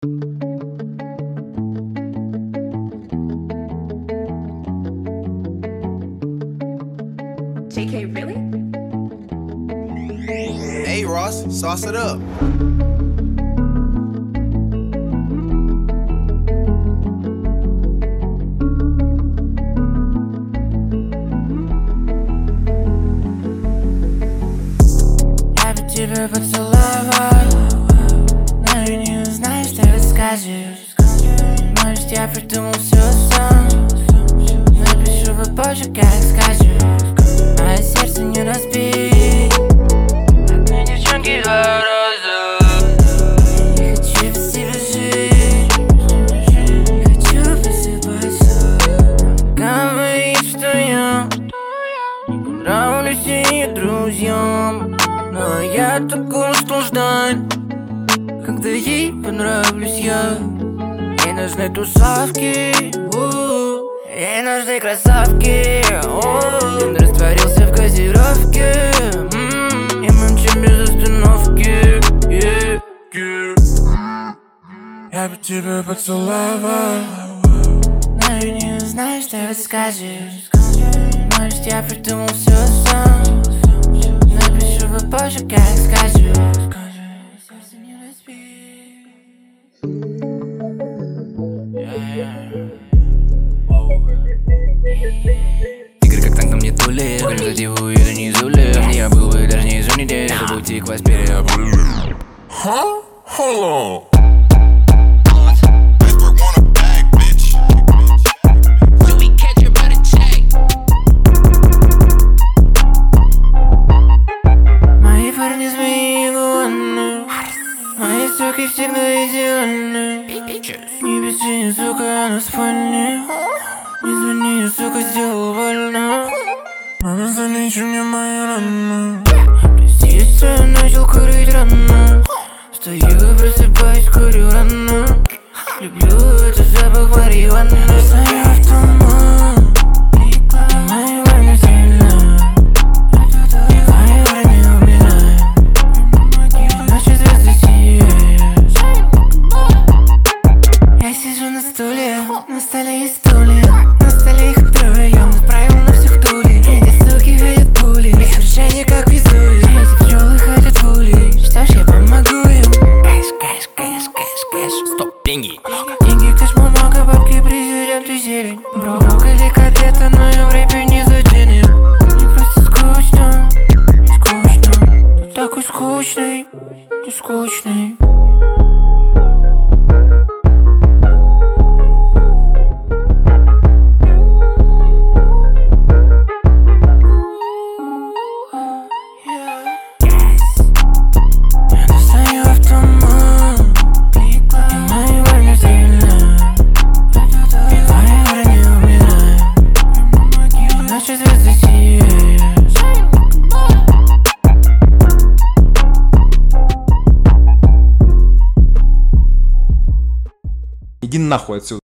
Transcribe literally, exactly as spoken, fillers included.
J K, really? Hey Ross, sauce it up. Я бы тебя поцеловал, но я не знаю, что расскажешь. Может, я придумал все сам. Напишу попозже, как скажешь. Мое сердце не разбить. Одной девчонки два раза. Не хочу без тебя жить. Не хочу просыпаться. Говорит, что я не понравлюсь и друзьям. Но я так наслаждаюсь, когда ей понравлюсь я. Ей нужны тусовки, у-у-у. Ей нужны красавки, у-у-у. Растворился в газировке, м-м-м. И мы мчим без остановки, yeah, yeah. Я бы тебя поцеловал, но я не знаю, что расскажешь. Может, я придумал все сам. Напишу попозже, как скажу. Сердце не разбить. Игры как танк на мне тули, результативу или не зули. Я был бы даже не извините, это пути к вас переобули. Huh? Hold on. Мои парни змеи гуаны, мои суки всегда идеальны. Не беси, сука, на спальне. Не звони, сука, сделал больно. Мама, залечи мне мои раны. Прости, если я начал курить рано. Стою и просыпаюсь, курю рано. Люблю этот запах марихуаны. Стою в туман, и мои войны сильно. Мои враги умирают, ночью звезды сияют. Я сижу на стуле, на столе есть стулья. На столе их трое, он отправил на всех тули. Эти суки ходят пули, их решение как везули. Эти пчелы ходят пули, что ж я помогу им. Кэш, кэш, кэш, кэш, кэш. Стоп, деньги. Деньги, кэш, много, бабки, президент и зелень. Брокколи, котлета, но я в рэпе не затянет. Мне просто скучно, скучно. Ты такой скучный, ты скучный. Я достаю автомат, и мои войны стреляют. Мои враги умирают, ночью звезды сияют. Иди нахуй отсюда.